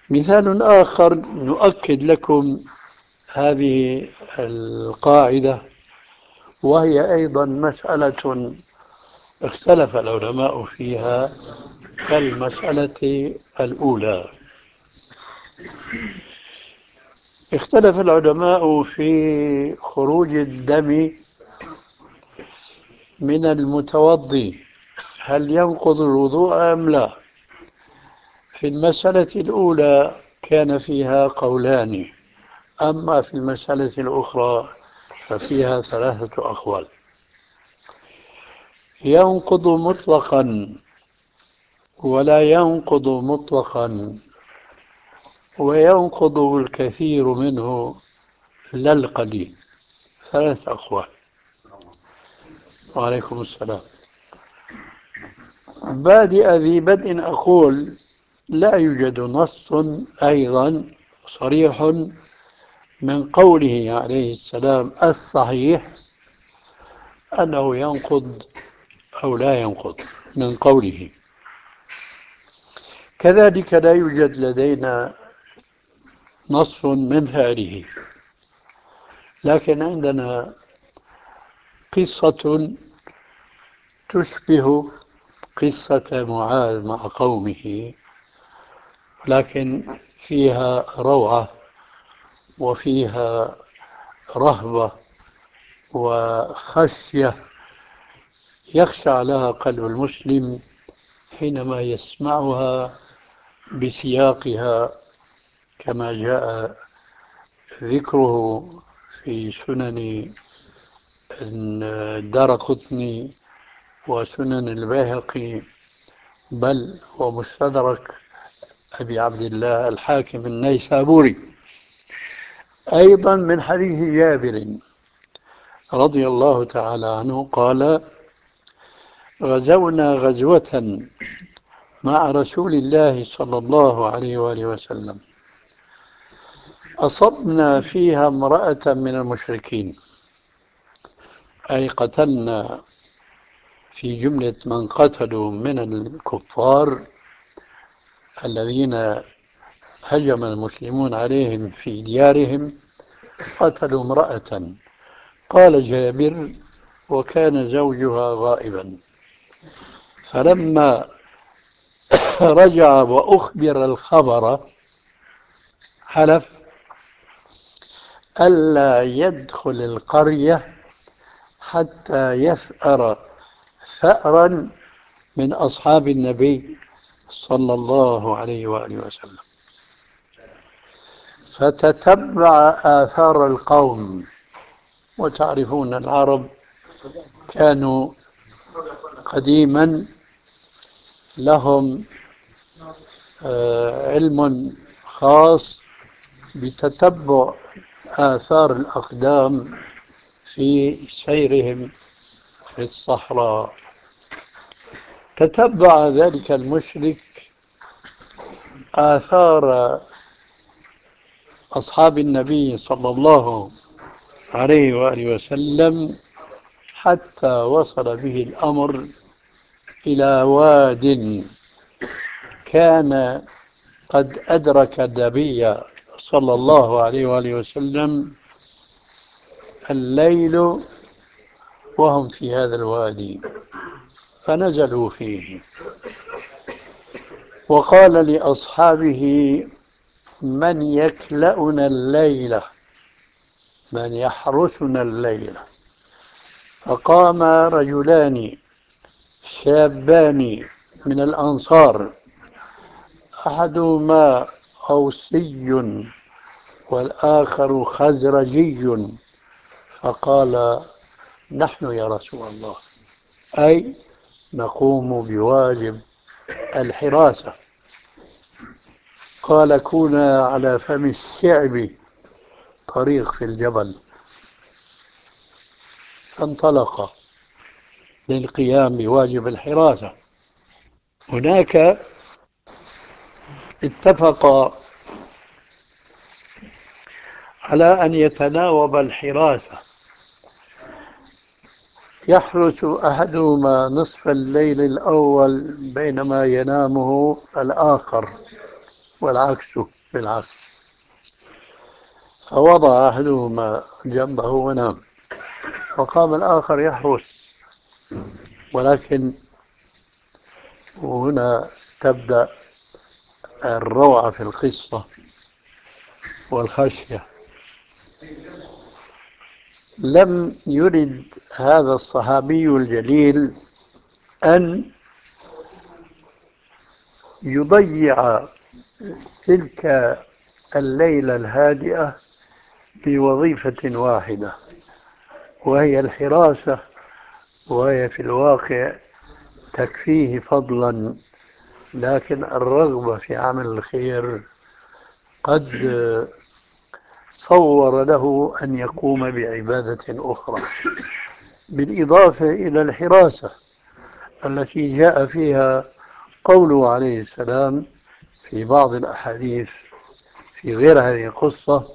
مثال آخر نؤكد لكم هذه القاعدة، وهي أيضا مسألة اختلف العلماء فيها كالمسألة الأولى. اختلف العلماء في خروج الدم من المتوضي، هل ينقض الوضوء أم لا؟ في المسألة الأولى كان فيها قولان، أما في المسألة الأخرى ففيها ثلاثة أقوال. ينقض مطلقا ولا ينقض مطلقا، وينقض الكثير منه لا القليل. ثلاث أقوال. وعليكم السلام. بادئ ذي بدء أقول لا يوجد نص أيضا صريح من قوله عليه السلام الصحيح أنه ينقض أو لا ينقض من قوله. كذلك لا يوجد لدينا نص من فعله، لكن عندنا قصة تشبه قصة معاذ مع قومه، لكن فيها روعة وفيها رهبة وخشية يخشع لها قلب المسلم حينما يسمعها بسياقها كما جاء ذكره في سنن الدارقطني وسنن البيهقي، بل ومستدرك أبي عبد الله الحاكم النيسابوري، أيضا من حديث جابر رضي الله تعالى عنه قال: غزونا غزوة مع رسول الله صلى الله عليه وآله وسلم، أصبنا فيها امرأة من المشركين، أي قتلنا في جملة من قتلوا من الكفار الذين هجم المسلمون عليهم في ديارهم، قتلوا امرأة. قال جابر: وكان زوجها غائبا، فلما رجع وأخبر الخبر حلف ألا يدخل القرية حتى يثأر ثأرا من أصحاب النبي صلى الله عليه وآله وسلم. فتتبع آثار القوم، وتعرفون العرب كانوا قديما لهم علم خاص بتتبع آثار الأقدام في سيرهم في الصحراء. تتبع ذلك المشرك آثار أصحاب النبي صلى الله عليه وآله وسلم حتى وصل به الأمر إلى واد كان قد أدرك النبي صلى الله عليه وآله وسلم الليل وهم في هذا الوادي، فنزلوا فيه، وقال لأصحابه: من يكلأنا الليلة، من يحرسنا الليلة؟ فقام رجلان شابان من الأنصار، أحدهما أوسي والآخر خزرجي، فقال: نحن يا رسول الله، أي نقوم بواجب الحراسة. قال: كونا على فم الشعب، طريق في الجبل. فانطلق للقيام بواجب الحراسة. هناك اتفق على أن يتناوب الحراسة، يحرس أحدهما نصف الليل الأول بينما ينامه الآخر، والعكس بالعكس. فوضع أحدهما جنبه ونام، وقام الآخر يحرس. ولكن وهنا تبدأ الروعة في القصة والخشية. لم يرد هذا الصحابي الجليل أن يضيع تلك الليلة الهادئة بوظيفة واحدة، وهي الحراسة، وهي في الواقع تكفيه فضلا، لكن الرغبة في عمل الخير قد صور له أن يقوم بعبادة أخرى، بالإضافة إلى الحراسة التي جاء فيها قوله عليه السلام في بعض الأحاديث في غير هذه القصة: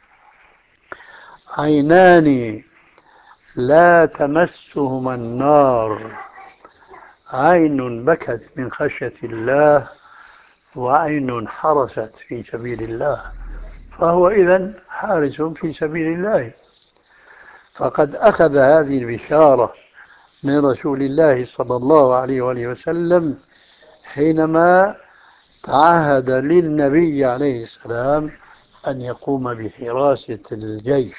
عينان لا تمسهما النار، عين بكت من خشية الله، وعين حرست في سبيل الله. فهو إذن حارس في سبيل الله، فقد أخذ هذه البشارة من رسول الله صلى الله عليه وآله وسلم حينما تعهد للنبي عليه السلام أن يقوم بحراسة الجيش.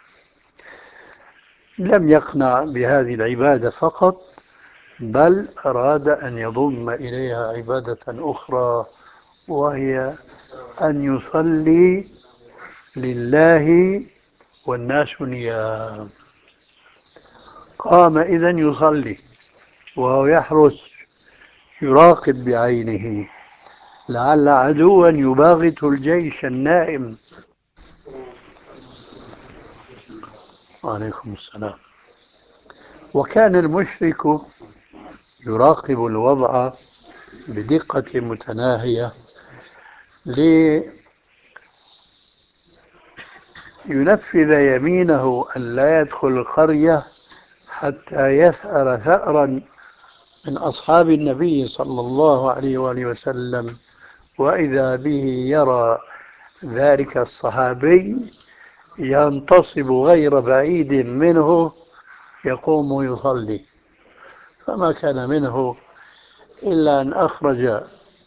لم يقنع بهذه العبادة فقط، بل أراد أن يضم إليها عبادة أخرى، وهي أن يصلي لله والناس نيام. قام إذن يصلي وهو يحرس، يراقب بعينه لعل عدوا يباغت الجيش النائم. عليكم السلام. وكان المشرك يراقب الوضع بدقة متناهية لينفذ يمينه أن لا يدخل القرية حتى يثأر ثأرا من أصحاب النبي صلى الله عليه وآله وسلم، وإذا به يرى ذلك الصحابي ينتصب غير بعيد منه يقوم يصلي. فما كان منه إلا أن أخرج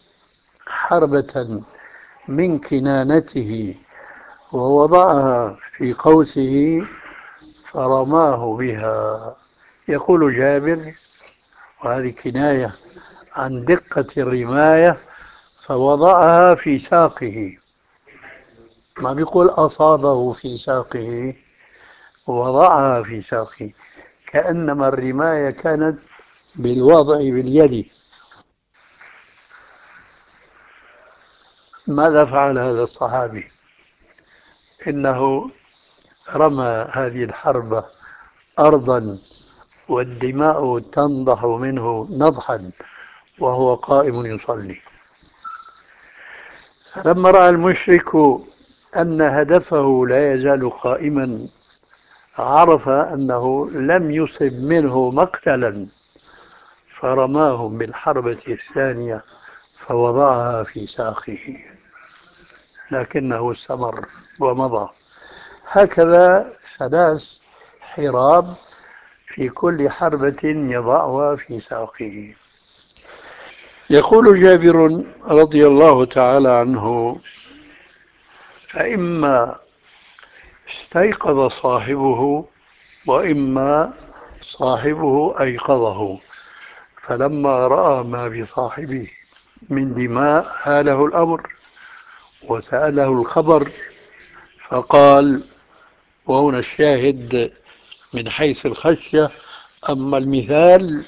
حربة من كنانته ووضعها في قوسه فرماه بها. يقول جابر، وهذه كناية عن دقة الرماية، فوضعها في ساقه، ما بيقول أصابه في ساقه، وضعها في ساقه، كأنما الرماية كانت بالوضع باليد. ماذا فعل هذا الصحابي؟ إنه رمى هذه الحربة أرضا والدماء تنضح منه نضحا وهو قائم يصلي. فلما رأى المشرك أن هدفه لا يزال قائما، عرف أنه لم يصب منه مقتلا، فرماه بالحربة الثانية فوضعها في ساقه، لكنه استمر ومضى. هكذا 3 حراب في كل حربة يضعها في ساقه. يقول جابر رضي الله تعالى عنه: فإما استيقظ صاحبه وإما صاحبه أيقظه، فلما رأى ما بصاحبه من دماء هاله الأمر وسأله الخبر، فقال، وهنا الشاهد من حيث الخشية، أما المثال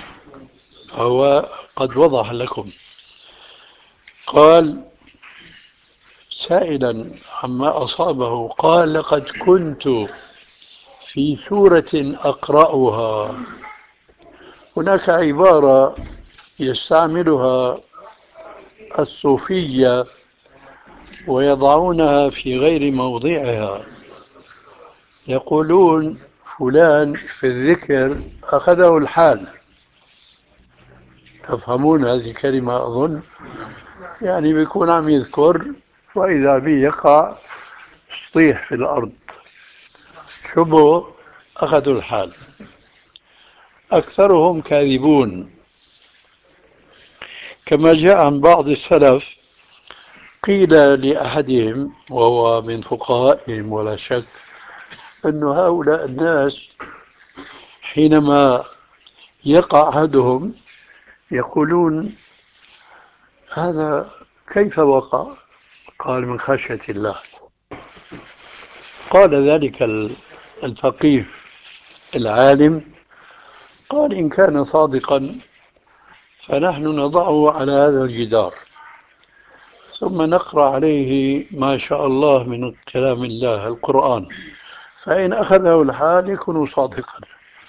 هو قد وضح لكم. قال سائلا عما أصابه، قال: لقد كنت في سورة أقرأها. هناك عبارة يستعملها الصوفية ويضعونها في غير موضعها، يقولون فلان في الذكر أخذه الحال. تفهمون هذه الكلمة أظن؟ يعني بيكون عم يذكر وإذا به يقع سطيح في الأرض. شبه أخذوا الحال. أكثرهم كاذبون، كما جاء عن بعض السلف قيل لأحدهم وهو من فقهائهم ولا شك أن هؤلاء الناس حينما يقع أحدهم يقولون هذا كيف وقع؟ قال من خشية الله. قال ذلك الفقيه العالم، قال إن كان صادقا فنحن نضعه على هذا الجدار ثم نقرأ عليه ما شاء الله من كلام الله القرآن، فإن أخذه الحال يكون صادقا.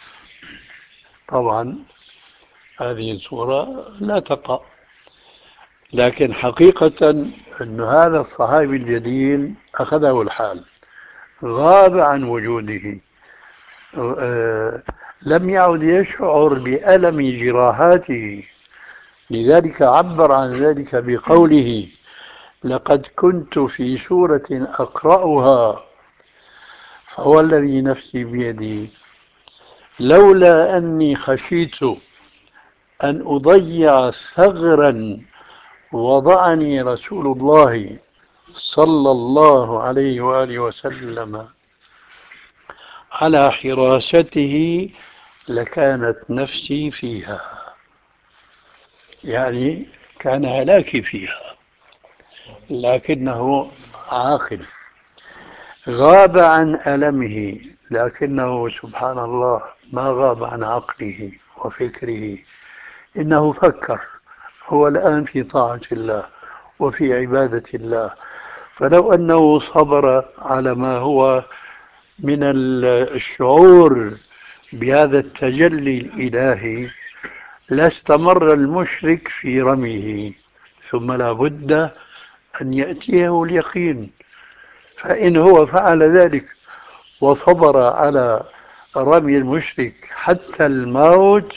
طبعا هذه الصورة لا تقع، لكن حقيقة أن هذا الصحابي الجليل أخذه الحال، غاب عن وجوده، لم يعد يشعر بألم جراحاته، لذلك عبر عن ذلك بقوله لقد كنت في سورة أقرأها فهو الذي نفسي بيدي لولا أني خشيت أن أضيع ثغرا وضعني رسول الله صلى الله عليه وآله وسلم على حراسته لكانت نفسي فيها، يعني كان هلاكي فيها، لكنه عاقل غاب عن ألمه، لكنه سبحان الله ما غاب عن عقله وفكره، إنه فكر هو الآن في طاعة الله وفي عبادة الله، فلو أنه صبر على ما هو من الشعور بهذا التجلي الإلهي لاستمر المشرك في رميه، ثم لا بد أن يأتيه اليقين. فإن هو فعل ذلك وصبر على رمي المشرك حتى الموت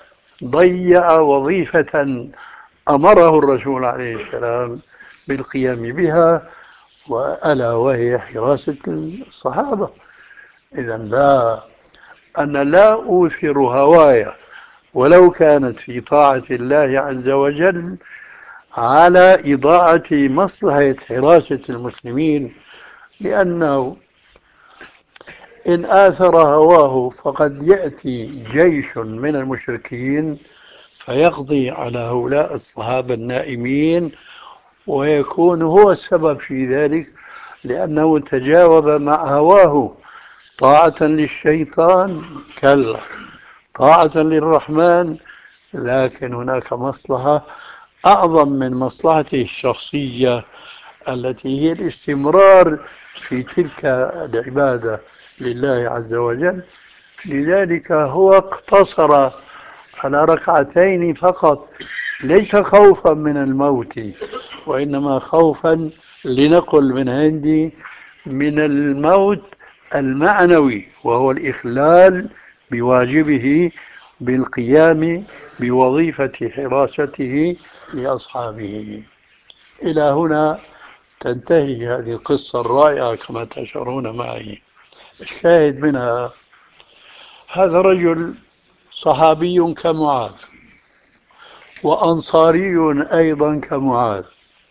ضيع وظيفة أمره الرسول عليه السلام بالقيام بها، وألا وهي حراسة الصحابة. إذا لا، أنا لا أوثر هواي ولو كانت في طاعة الله عز وجل على إضاعة مصلحة حراسة المسلمين، لأنه إن آثر هواه فقد يأتي جيش من المشركين فيقضي على هؤلاء الصحابة النائمين ويكون هو السبب في ذلك، لأنه تجاوب مع هواه. طاعة للشيطان كلا، طاعة للرحمن، لكن هناك مصلحة أعظم من مصلحته الشخصية التي هي الاستمرار في تلك العبادة لله عز وجل. لذلك هو اقتصر على ركعتين فقط، ليس خوفا من الموت وإنما خوفا لنقل من عندي من الموت المعنوي، وهو الإخلال بواجبه بالقيام بوظيفة حراسته لأصحابه. إلى هنا تنتهي هذه القصة الرائعة كما تشعرون معي. الشاهد منها هذا رجل صحابي كمعاذ وأنصاري أيضا كمعاذ،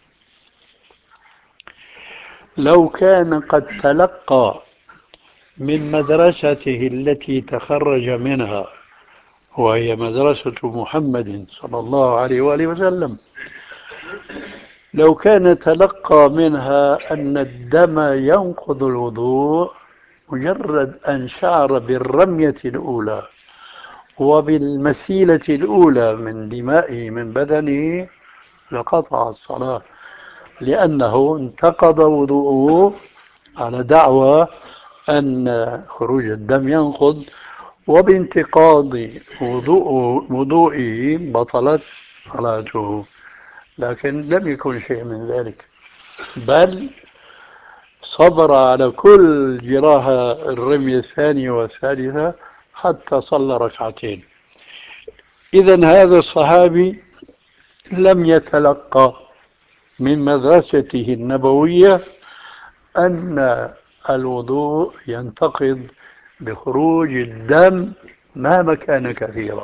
لو كان قد تلقى من مدرسته التي تخرج منها وهي مدرسة محمد صلى الله عليه وآله وسلم، لو كان تلقى منها أن الدم ينقض الوضوء مجرد أن شعر بالرمية الأولى وبالمسيلة الأولى من دمائه من بدنه لقطع الصلاة، لأنه انتقض وضوءه على دعوى أن خروج الدم ينقض، وبانتقاض وضوئه بطلت صلاته. لكن لم يكن شيء من ذلك، بل صبر على كل جراحة الرمية الثانية والثالثة حتى صلى ركعتين. إذن هذا الصحابي لم يتلقى من مدرسته النبوية أن الوضوء ينتقض بخروج الدم مهما كان كثيرا.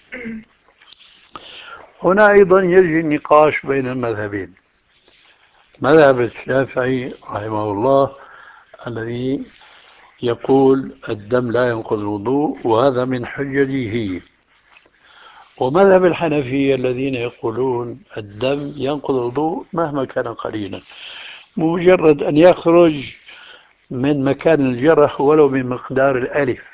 هنا أيضا يجري النقاش بين المذهبين. مذهب الشافعي رحمه الله الذي يقول الدم لا ينقض الوضوء، وهذا من حججه، ومذهب الحنفية الذين يقولون الدم ينقض الوضوء مهما كان قليلا، مجرد أن يخرج من مكان الجرح ولو بمقدار الألف.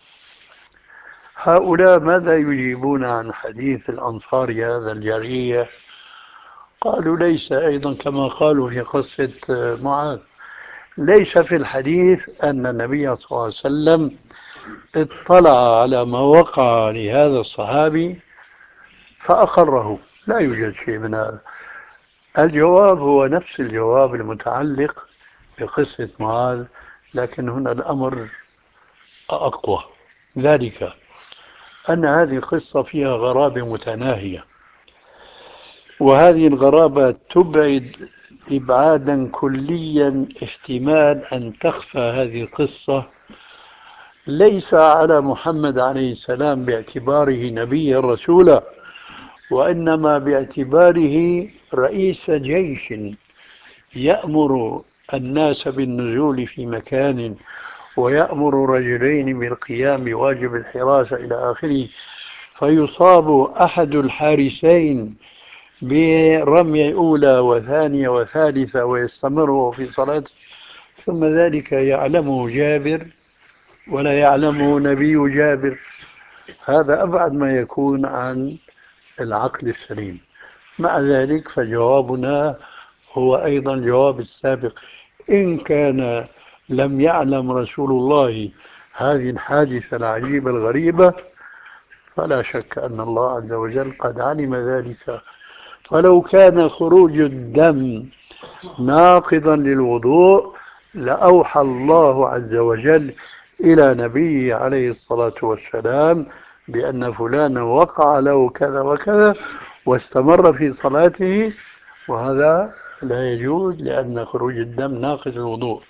هؤلاء ماذا يجيبون عن حديث الأنصار هذا الجارية؟ قالوا ليس أيضا كما قالوا في قصة معاذ، ليس في الحديث أن النبي صلى الله عليه وسلم اطلع على ما وقع لهذا الصحابي فأقره، لا يوجد شيء من هذا. الجواب هو نفس الجواب المتعلق بقصة معاذ، لكن هنا الأمر أقوى، ذلك أن هذه القصة فيها غرابة متناهية، وهذه الغرابة تبعد إبعادا كليا احتمال أن تخفى هذه القصة ليس على محمد عليه السلام باعتباره نبيا رسولا، وإنما باعتباره رئيس جيش يأمر الناس بالنزول في مكان ويأمر رجلين بالقيام بواجب الحراسة إلى آخره، فيصاب أحد الحارسين برمية أولى وثانية وثالثة ويستمر في صلاته، ثم ذلك يعلمه جابر ولا يعلمه نبي جابر. هذا أبعد ما يكون عن العقل السليم. مع ذلك فجوابنا هو أيضا جواب السابق، إن كان لم يعلم رسول الله هذه الحادثة العجيبة الغريبة فلا شك أن الله عز وجل قد علم ذلك. فلو كان خروج الدم ناقضا للوضوء لأوحى الله عز وجل إلى نبيه عليه الصلاة والسلام بأن فلانا وقع له كذا وكذا واستمر في صلاته، وهذا لا يجوز لأن خروج الدم ناقض الوضوء.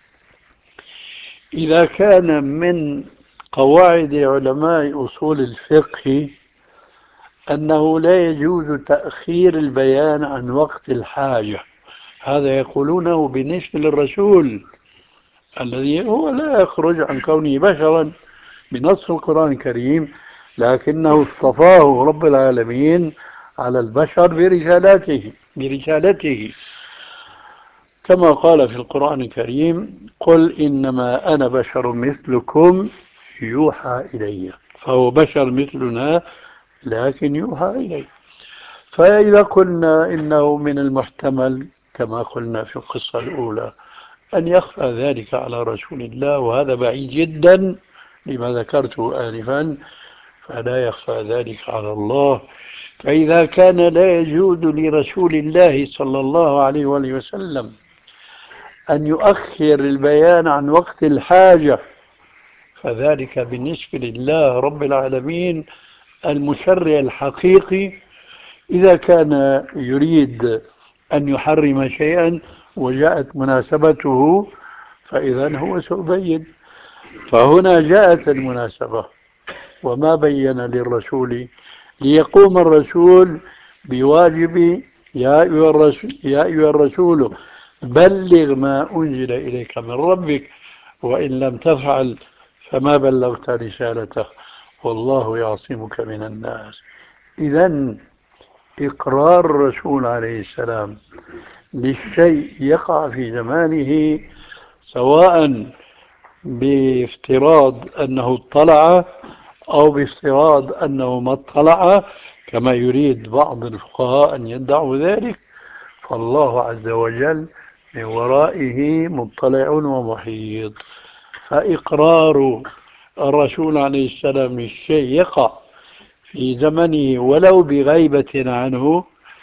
إذا كان من قواعد علماء أصول الفقه أنه لا يجوز تأخير البيان عن وقت الحاجة، هذا يقولونه بالنسبة للرسول الذي هو لا يخرج عن كونه بشرا بنص القرآن الكريم، لكنه اصطفاه رب العالمين على البشر برسالته كما قال في القرآن الكريم قل إنما أنا بشر مثلكم يوحى إلي، فهو بشر مثلنا لكن يوحى إليه. فإذا قلنا إنه من المحتمل كما قلنا في القصة الأولى أن يخفى ذلك على رسول الله، وهذا بعيد جدا لما ذكرته آنفا، فلا يخفى ذلك على الله. فإذا كان لا يجوز لرسول الله صلى الله عليه وآله وسلم أن يؤخر البيان عن وقت الحاجة، فذلك بالنسبة لله رب العالمين المشرع الحقيقي إذا كان يريد أن يحرم شيئا وجاءت مناسبته فإذا هو سيبين. فهنا جاءت المناسبة وما بين للرسول ليقوم الرسول بواجب يا أيها الرسول بلغ ما أنزل إليك من ربك وإن لم تفعل فما بلغت رسالته والله يعصمك من الناس. إذن إقرار الرسول عليه السلام للشيء يقع في زمانه سواء بافتراض أنه اطلع أو بافتراض أنه ما اطلع كما يريد بعض الفقهاء أن يدعوا ذلك، فالله عز وجل من ورائه مطلع ومحيط. فإقرار الرسول عليه السلام للشيء يقع في زمنه ولو بغيبة عنه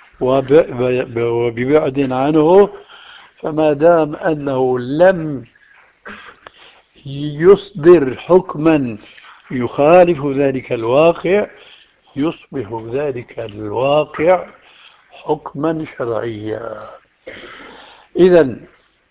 وببعد عنه، فما دام أنه لم يصدر حكما يخالف ذلك الواقع يصبح ذلك الواقع حكما شرعيا. إذا